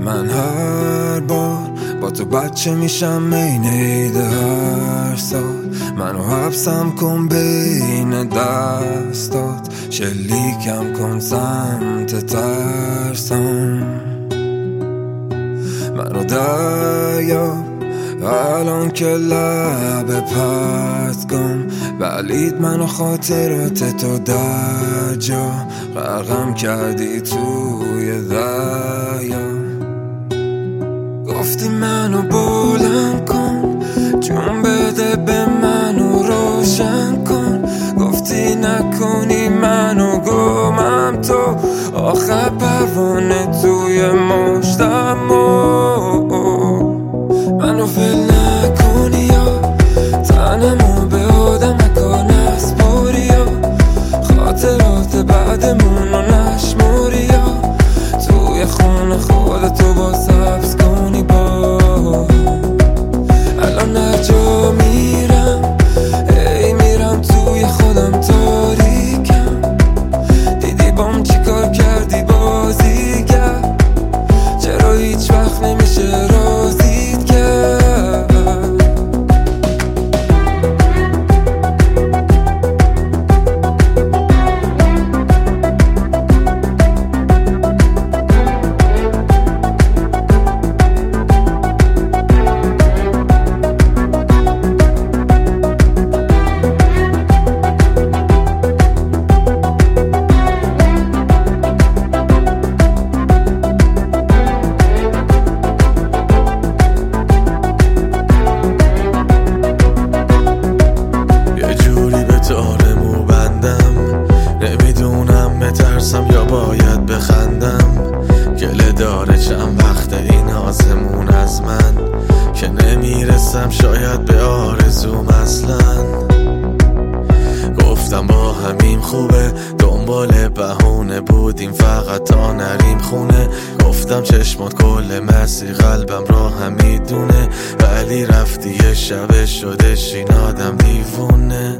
من هر بار با تو بچه میشم عین عید هر سال. منو حبسم کن بین دستات، شلیکم کن سمت ترسم. منو دریاب الان که لب پرتگم، ولید منو خاطرات تو در جا غرقم کردی توی دریا. گفتی منو بلند کن، جون بده به منو روشن کن. گفتی نکنی منو گمم تو، آخر پروانه توی مشتم. منو ول نکنی یا تنمو به آدم نکن اسپوری یا خاطرات بعدمونو نشموری یا توی خونه خودتو با سبز کنی. با الان هر جا میرم ای میرم توی خودم تاریکم. دیدی بام چی کار کردی بازیگر، چرا هیچ وقت نمیشه رازیت کرد. نمیترسم یا باید بخندم، گله داره چند وقت این آزمون از من که نمیرسم شاید به آرزوم اصلا. گفتم با همین خوبه، دنبال بهونه بودیم فقط تا نریم خونه. گفتم چشمات کل مسیر قلبم را هم میدونه، ولی رفتی یه شبه شدش این آدم دیوونه.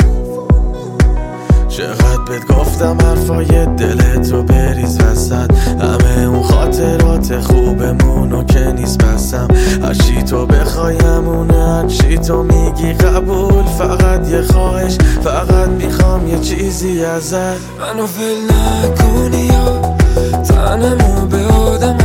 چقدر بهت گفتم حرفای دلتو بریز وسط، همه اون خاطرات خوبمونو که نیست بسم. هرچی تو بخوای همونه، هرچی تو میگی قبول، فقط یه خواهش، فقط میخوام یه چیزی ازت. منو ول نکنی یا تنمو به آدم